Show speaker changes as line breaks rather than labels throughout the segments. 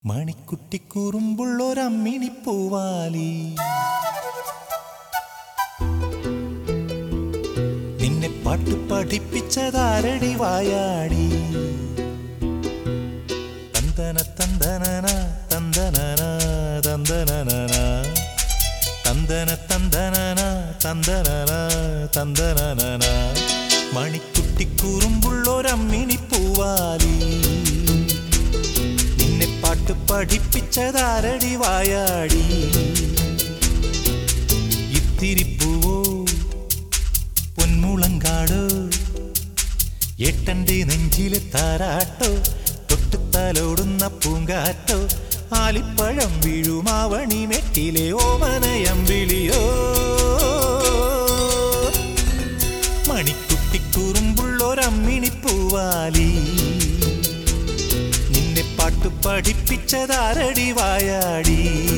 മണിക്കുട്ടിക്കൂറുമ്പുള്ളൊരമ്മിണിപ്പൂവാലി നിന്നെ പാട്ട് പഠിപ്പിച്ചതാരടി വായാടി തന്തന തന്തനന തന്തനന തന്തനന തന്തന തന്തനന തന്തനന തന്തനന മണിക്കുട്ടിക്കൂറുമ്പുള്ളൊരമ്മിണിപ്പൂവാലി നിന്നെ പാട്ട് പഠിപ്പിച്ചതാരടി വായാടി ഇത്തിരിപ്പൂവോ പൊന്മുളങ്കാടോ ഏട്ടന്റെ നെഞ്ചിലെ താരാട്ടോ തൊട്ടുത്തലോടുന്ന പൂങ്കാറ്റോ ആലിപ്പഴം വീഴുമാവണി മെട്ടിലെ ഓമനയമ്പിളിയോ മണിക്കുട്ടിക്കുറുമ്പുള്ളൊരമ്മിണിപ്പൂവാലി നിന്നെ പാട്ട് പഠിപ്പിച്ചതാരടി വായാടി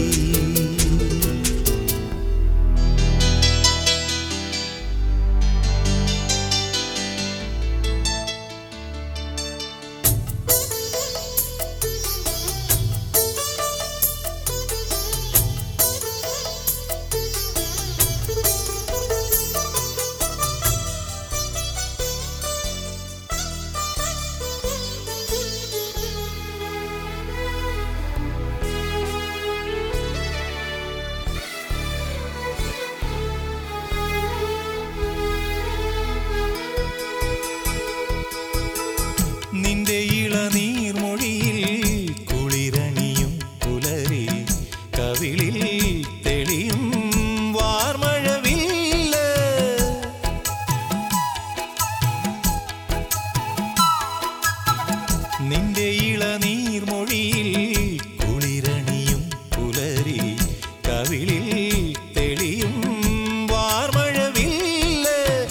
നിന്റെ ഇളനീർമൊഴിയിൽ കുളിരണിയും പുലരി കവിളിൽ തെളിയും വാർമഴവില്ല നിന്റെ ഇളനീർമൊഴിയിൽ കുളിരണിയും പുലരി കവിളിൽ തെളിയും വാർമഴവില്ല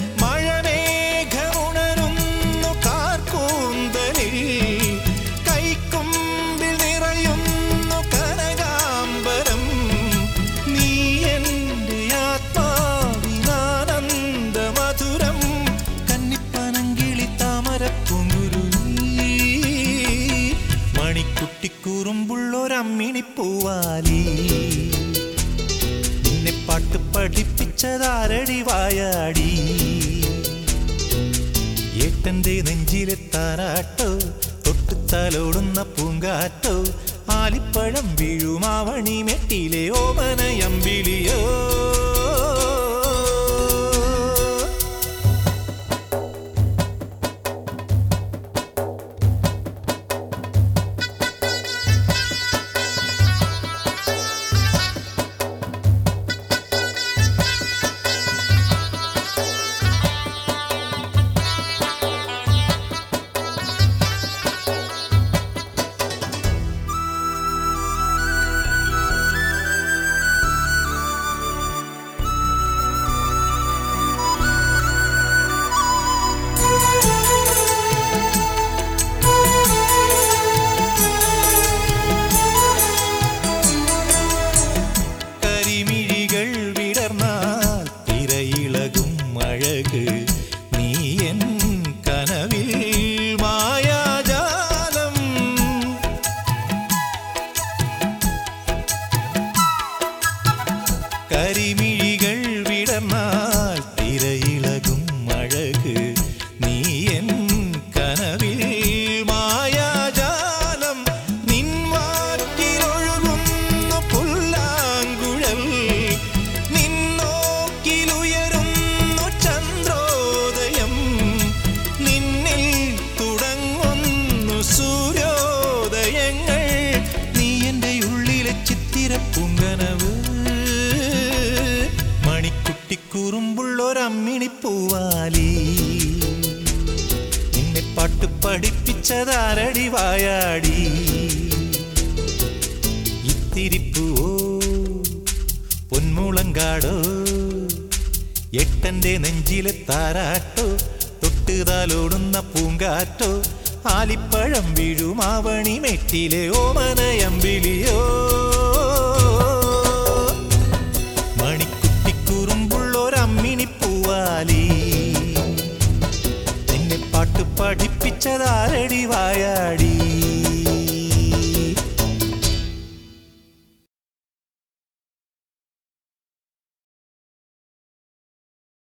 മഴമേഘമുണരുന്നു കാർക്കൂന്തലിൽ കൈക്കൊമ്പിൽ നിറയുന്നു കനകാംബരം നീ എൻ്റെ ആത്മാവിനാനന്ദ മധുരം കന്നിപ്പനങ്കിളി താമരപ്പൂങ്കുരുവി മണിക്കുട്ടിക്കൂറുമ്പുള്ളൊരമ്മിണിപ്പൂവാലി നിന്നെ പാട്ട് പഠിപ്പിച്ചതാരടി വായാടി ഏട്ടന്റെ നെഞ്ചിലെ താരാട്ടോ തൊട്ടുത്തലോടുന്ന പൂങ്കാറ്റോ ആലിപ്പഴം വീഴുമാവണി മെട്ടിലെ ഓമനയമ്പിളിയോ നീ എൻ കനവിൽ മായാജാലം കരിമിഴികൾ വിടർന്നാൽ തിരയിളകും അഴക് നീ എൻ കനവിൽ മായാജാലം നിൻ വാക്കിലൊഴുകുന്നു പുല്ലാങ്കുഴൽ നിന്നോക്കിലുയരുന്നു ചന്ദ്രോദയം നിന്നിൽ തുടങ്ങുന്നു സൂര്യോദയങ്ങൾ നീ എൻ്റെ ഉള്ളിലെ ചിത്തിരപ്പൂങ്കനവ് മണിക്കുട്ടിക്കൂറുമ്പുള്ളൊരമ്മിണിപ്പൂവാലി നിന്നെ പാട്ട് പഠിപ്പിച്ചതാരടി വായാടി ഇത്തിരിപ്പൂവോ പൊന്മുളങ്കാടോ എട്ടന്റെ നെഞ്ചിലെ താരാട്ടോ തൊട്ടുതാലോടുന്ന പൂങ്കാറ്റോ ആലിപ്പഴം വീഴുമാവണി മെട്ടിലെ ഓമനയമ്പിളിയോ മണിക്കുട്ടിക്കുറുമ്പുള്ളൊരമ്മിണിപ്പൂവാലി നിന്നെ പാട്ട് പഠിപ്പിച്ചതാരടി വായാടി